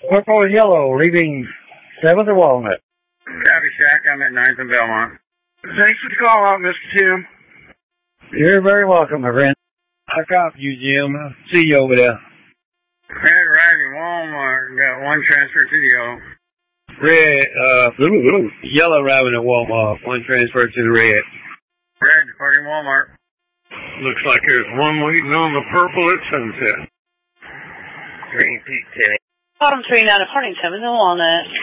Purple and yellow, leaving 7th of Walnut. Copy, Shack. I'm at 9th and Belmont. Thanks for the call out, Mr. Tim. You're very welcome, my friend. I copy you, Jim. I'll see you over there. Red arriving Walmart. Got one transfer to the yellow. Red, yellow arriving at Walmart. One transfer to the red. Red departing Walmart. Looks like there's one waiting on the purple at Sunset. Green Peak 10. Bottom 39 departing 7th and Walnut.